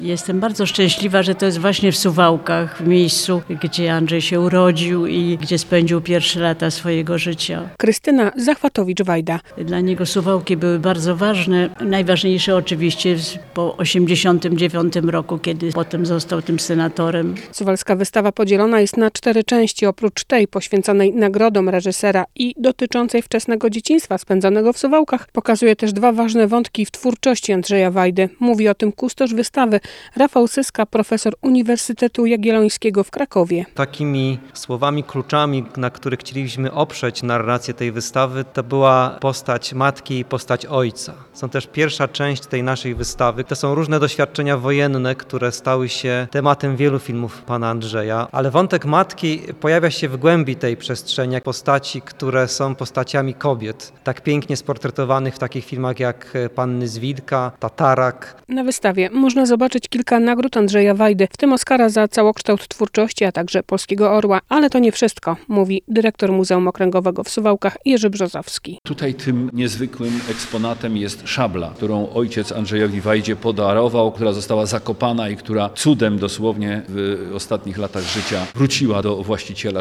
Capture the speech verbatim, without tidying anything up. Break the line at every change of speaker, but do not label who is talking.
Jestem bardzo szczęśliwa, że to jest właśnie w Suwałkach, w miejscu, gdzie Andrzej się urodził i gdzie spędził pierwsze lata swojego życia.
Krystyna Zachwatowicz-Wajda.
Dla niego Suwałki były bardzo ważne. Najważniejsze oczywiście po osiemdziesiątym dziewiątym roku, kiedy potem został tym senatorem.
Suwalska wystawa podzielona jest na cztery części. Oprócz tej poświęconej nagrodom reżysera i dotyczącej wczesnego dzieciństwa spędzonego w Suwałkach, pokazuje też dwa ważne wątki w twórczości Andrzeja Wajdy. Mówi o tym kustosz wystawy Rafał Syska, profesor Uniwersytetu Jagiellońskiego w Krakowie.
Takimi słowami kluczami, na których chcieliśmy oprzeć narrację tej wystawy, to była postać matki i postać ojca. Są też pierwsza część tej naszej wystawy. To są różne doświadczenia wojenne, które stały się tematem wielu filmów pana Andrzeja, ale wątek matki pojawia się w głębi tej przestrzeni, jak postaci, które są postaciami kobiet, tak pięknie sportretowanych w takich filmach jak Panny z Wilka, Tatarak.
Na wystawie można zobaczyć kilka nagród Andrzeja Wajdy, w tym Oscara za całokształt twórczości, a także Polskiego Orła, ale to nie wszystko, mówi dyrektor Muzeum Okręgowego w Suwałkach Jerzy Brzozowski.
Tutaj tym niezwykłym eksponatem jest szabla, którą ojciec Andrzejowi Wajdzie podarował, która została zakopana i która cudem dosłownie w ostatnich latach życia wróciła do właściciela.